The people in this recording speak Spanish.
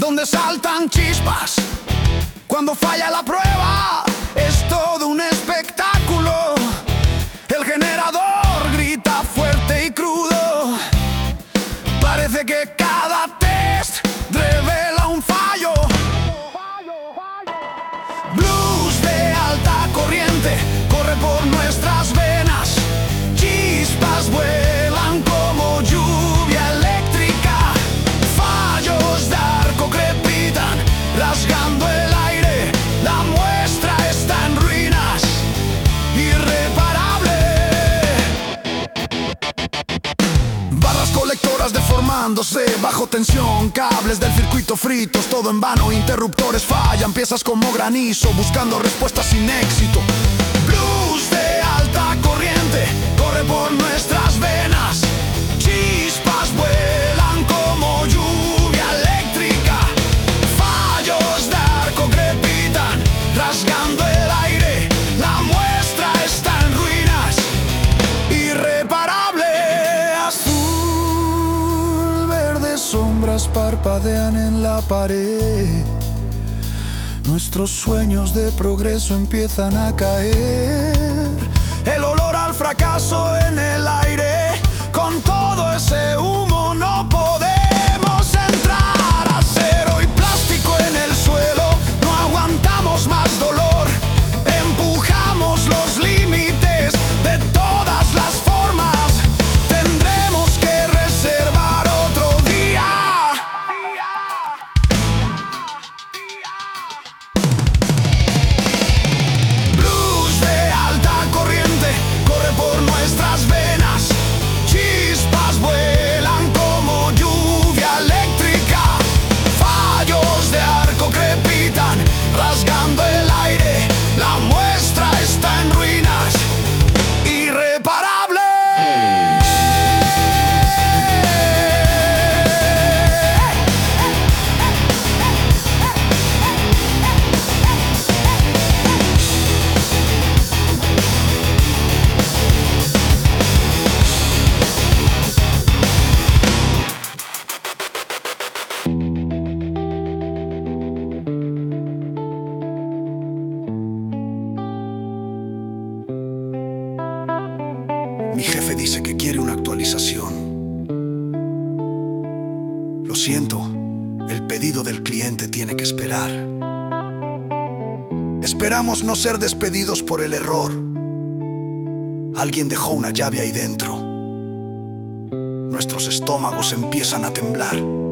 donde saltan chispas cuando falla la prueba. Es todo un espectáculo. El generador grita fuerte y crudo. Parece que cada test revela un fallo. Blues de alta corriente corre por nuestras venas. Chispas vuelan como lluvia eléctrica. Fallos de arco crepitan rasgando el aire. La muestra está en ruinas, irreparable. Barras colectoras deformándose bajo tensión. Cables del circuito fritos, todo en vano. Interruptores fallan, piezas como granizo, buscando respuestas sin éxito. Blues de alta corriente corre por nuestras venas. Chispas vuelan como lluvia eléctrica. Fallos de arco crepitan rasgando el aire. La muestra está en ruinas, irreparable. Azul, verde, sombras parpadean en la pared. Nuestros sueños de progreso empiezan a caer. El olor al fracaso en el aire. Con todo ese humo no podemos entrar. Acero y plástico en el suelo. No aguantamos más dolor. Empujamos los límites de todas las formas. Tendremos que reservar otro día. Blues de alta corriente corre por nuestras venas. Chispas vuelan como lluvia eléctrica. Fallos de arco crepitan rasgando el aire. La muestra está en ruinas, irreparable. Mi jefe dice que quiere una actualización. Lo siento, el pedido del cliente tiene que esperar. Esperamos no ser despedidos por el error. Alguien dejó una llave ahí dentro. Nuestros estómagos empiezan a temblar.